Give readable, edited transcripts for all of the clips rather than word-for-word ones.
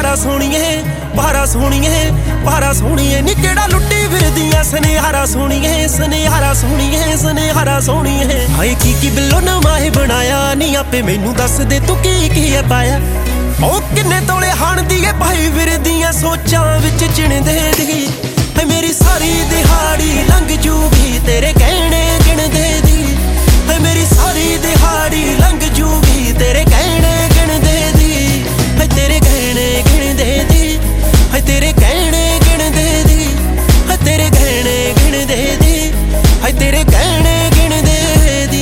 ਭਾਰਾ ਸੋਹਣੀਏ ਭਾਰਾ ਸੋਹਣੀਏ ਭਾਰਾ ਸੋਹਣੀਏ ਨੀ ਕਿਹੜਾ ਲੁੱਟੀ ਫਿਰਦੀਆਂ ਸੁਨਿਆਰਾ ਸੋਹਣੀਏ ਸੁਨਿਆਰਾ ਸੋਹਣੀਏ ਸੁਨਿਆਰਾ ਸੋਹਣੀਏ ਹਾਏ ਕੀ ਬਿੱਲੋ ਨਾ ਮਾਹੇ ਬਣਾਇਆ ਨੀ ਆਪੇ ਮੈਨੂੰ ਦੱਸ ਦੇ ਤੂੰ ਕੀ ਹੈ ਪਾਇਆ ਉਹ ਕਿੰਨੇ ਤੋਲੇ ਹਾਣ ਦੀ ਏ ਭਾਈ ਫਿਰਦੀਆਂ ਸੋਚਾਂ ਵਿੱਚ ਚਿਣਦੇ ਦੀ ਹੈ ਮੇਰੀ ਸਾਰੀ ਦਿਹਾੜੀ ਲੰਘ ਜੂਗੀ ਤੇਰੇ ਕਹਿਣੇ ਗਿਣਦੇ ਦੀ ਹੈ ਮੇਰੀ ਸਾਰੀ ਦਿਹਾੜੀ ਲੰਘ ਜੂਗੀ ਤੇਰੇ ਕਹਿਣੇ ਗਿਣਦੇ ਦੀ ਹੈ ਤੇਰੇ ਕਹਿਣੇ ਗਿਣਦੇ ਦੀ ਹੈ ਤੇਰੇ ਕਹਿਣੇ ਗਿਣਦੇ ਦੀ ਹੈ ਤੇਰੇ ਕਹਿਣੇ ਗਿਣਦੇ ਦੀ ਹੈ ਤੇਰੇ ਕਹਿਣੇ ਗਿਣਦੇ ਦੀ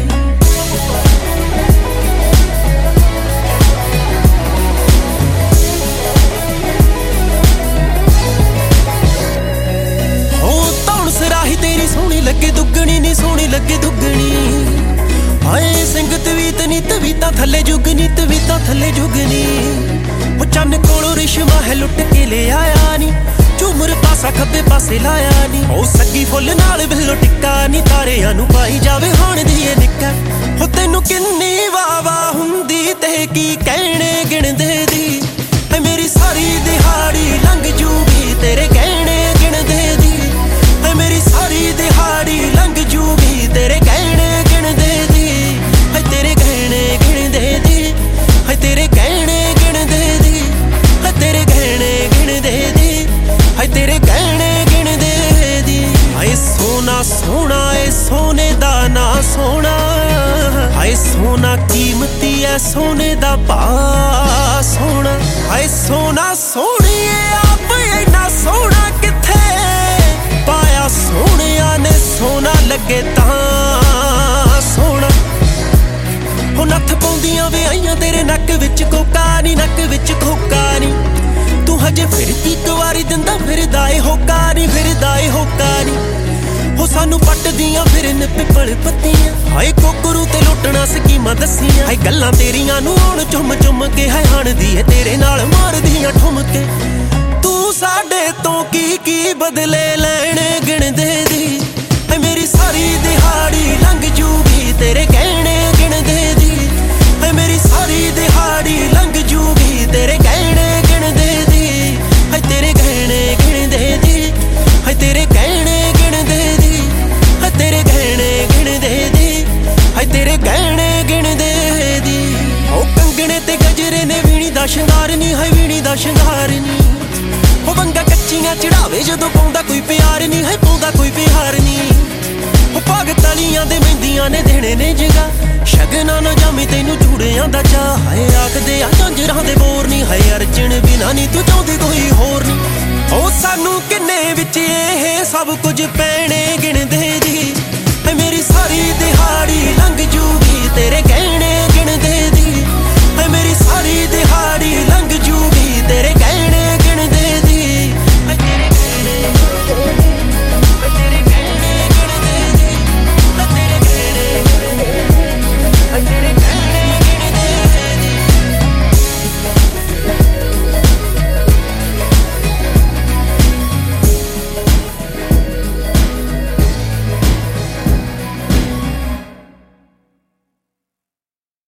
ਤੇਰੀ ਸੋਹਣੀ ਲੱਗੇ ਦੁੱਗਣੀ ਨੀ ਸੋਹਣੀ ਲੱਗੇ ਦੁੱਗਣੀ ਹਾਏ ਸੰਗਤ ਵੀ ਤਵੀਤਾਂ ਥੱਲੇ ਜੁਗਨੀ ਤਵੀਤਾਂ ਥੱਲੇ ਜੁਗਨੀ ਉਹ ਚੰਨ ਕੋਲੋਂ ਰਿਸ਼ਮਾ ਹੈ ਲੁੱਟ ਕੇ ਲੈ ਆਇਆ ਨੀ ਝੂਮਰ ਪਾਸਾ ਖੱਬੇ ਪਾਸੇ ਲਾਇਆ ਨੀ ਉਹ ਸੱਗੀ ਫੁੱਲ ਨਾਲ ਬਿੱਲੋ ਟਿੱਕਾ ਨੀ ਤਾਰਿਆਂ ਨੂੰ ਪਾਈ ਜਾਵੇ ਹਾਣ ਦੀ ਏ ਨਿੱਕਾ ਉਹ ਤੈਨੂੰ ਕਿੰਨੀ ਵਾਵਾ ਹੁੰਦੀ ਤੇ ਕੀ ਕਹਿਣੇ ਗਿਣਦੇ ਦੀ ਹੈ ਮੇਰੀ ਸਾਰੀ ਦਿਹਾੜੀ ਲੰਘ ਜੂਗੀ ਤੇਰੇ ਕਹਿਣੇ ਗਿਣਦੇ ਦੀ ਹੈ ਮੇਰੀ ਸਾਰੀ ਦਿਹਾੜੀ ਲੰਘ ਜੂਗੀ ਤੇਰੇ ਕਹਿਣੇ ਗਿਣਦੇ ਦੀ ਹੈ ਤੇਰੇ ਕਹਿਣੇ ਗਿਣਦੇ ਦੀ ਹੈ ਤੇਰੇ ਕਹਿਣੇ ਗਿਣਦੇ ਦੀ ਹੈ ਤੇਰੇ ਕਹਿਣੇ ਗਿਣਦੇ ਦੀ ਹੈ ਤੇਰੇ ਕਹਿਣੇ ਗਿਣਦੇ ਦੀ ਹਾਏ ਸੋਨਾ ਸੋਹਣਾ ਏ ਸੋਨੇ ਦਾ ਨਾ ਸੋਹਣਾ ਹਾਏ ਸੋਨਾ ਕੀਮਤੀ ਐ ਸੋਨੇ ਦਾ ਭਾ ਸੋਹਣਾ ਹਾਏ ਸੋਨਾ ਸੋਹਣੀਏ ਆਪ ਇੰਨਾ ਸੋਹਣਾ ਕਿੱਥੇ ਪਾਇਆ ਸੋਹਣਿਆਂ ਨੇ ਸੋਨਾ ਲੱਗੇ ਤਾਂ ਸੋਹਣਾ ਉਹ ਨੱਥ ਪਾਉਂਦੀਆਂ ਵਿਆਹੀਆਂ ਤੇਰੇ ਨੱਕ ਵਿੱਚ ਕੋਕਾ ਨੀ ਨੱਕ ਵਿੱਚ ਕੋਕਾ ਨੀ ਤੂੰ ਹਜੇ ਫਿਰਦੀ ਇੱਕ ਵਾਰੀ ਦਿੰਦਾ ਫਿਰਦਾ ਏ ਹੋਕਾ ਨੀ ਫਿਰਦਾ ਏ ਹੋਕਾ ਨੀ ਉਹ ਸਾਨੂੰ ਪੱਟਦੀਆਂ ਫਿਰਨ ਪਿੱਪਲ ਪੱਤੀਆਂ ਹਾਏ ਕੋਕਰੂ ਤੇ ਲੁੱਟਣਾ ਸਕੀਮਾਂ ਦੱਸੀਆਂ ਹਾਏ ਗੱਲਾਂ ਤੇਰੀਆਂ ਨੂੰ ਹੁਣ ਚੁੰਮ ਕੇ ਹੈ ਹਣਦੀ ਏ ਤੇਰੇ ਨਾਲ ਮਾਰਦੀਆਂ ਠੁਮਕੇ ਤੂੰ ਸਾਡੇ ਤੋਂ ਕੀ ਬਦਲੇ ਲੈਣੇ ਗਿਣਦੇ ਦੀ ਹੈ ਮੇਰੀ ਸਾਰੀ ਦਿਹਾੜੀ ਲੰਘ ਜੂਗੀ ਤੇਰੇ ਕਹਿਣੇ ਗਿਣਦੇ ਦੀ ਹੈ ਮੇਰੀ ਸਾਰੀ ਦਿਹਾੜੀ ਲੰਘ ਜੂਗੀ ਤੇਰੇ ਕਹਿਣੇ ਗਿਣਦੇ ਦੀ ਹੈ ਤੇਰੇ ਕਹਿਣੇ ਗਿਣਦੇ ਦੀ ਹੈ ਤੇਰੇ ਕਹਿਣੇ ਗਿਣਦੇ ਦੀ ਹੈ ਤੇਰੇ ਕਹਿਣੇ ਗਿਣਦੇ ਦੀ ਹੈ ਤੇਰੇ ਕਹਿਣੇ ਗਿਣਦੇ ਦੀ ਉਹ ਕੰਗਣੇ ਤੇ ਗਜਰੇ ਨੇ ਵੀਣੀ ਦਾ ਸ਼ਿੰਗਾਰ ਨੀ ਹੈ ਵੀਣੀ ਦਾ ਸ਼ਿੰਗਾਰ ਨੀ ਉਹ ਬੰਗਾ ਕੱਚੀਆਂ ਚੜਾਵੇ ਜਦੋਂ ਪਾਉਂਦਾ ਕੋਈ ਪਿਆਰ ਨੀ ਹੈ ਪਾਉਂਦਾ ਕੋਈ ਪਿਆਰ ਨੀ ਉਹ ਪੱਗ ਤਲੀਆਂ ਦੇ ਮਹਿੰਦੀਆਂ ਨੇ ਦੇਣੇ ਨੇ ਜਗਾ ਸ਼ਗਨਾਂ ਨਾ ਜਾਮੀ ਤੈਨੂੰ ਚੂੜਿਆਂ ਦਾ ਚਾਹ ਹਾਏ ਆਖਦੇ ਆ ਝਾਂਜਰਾਂ ਦੇ ਬੋਰ ਨੀ ਹਾਏ ਅਰਜਣ ਬਿਨਾ ਨੀ ਤੂੰ ਚਾਹੁੰਦੀ ਕੋਈ ਹੋਰ ਨੀ ਉਹ ਸਾਨੂੰ ਕਿੰਨੇ ਵਿੱਚ ਇਹ ਸਭ ਕੁਝ ਪੈਣੇ ਗਿਣ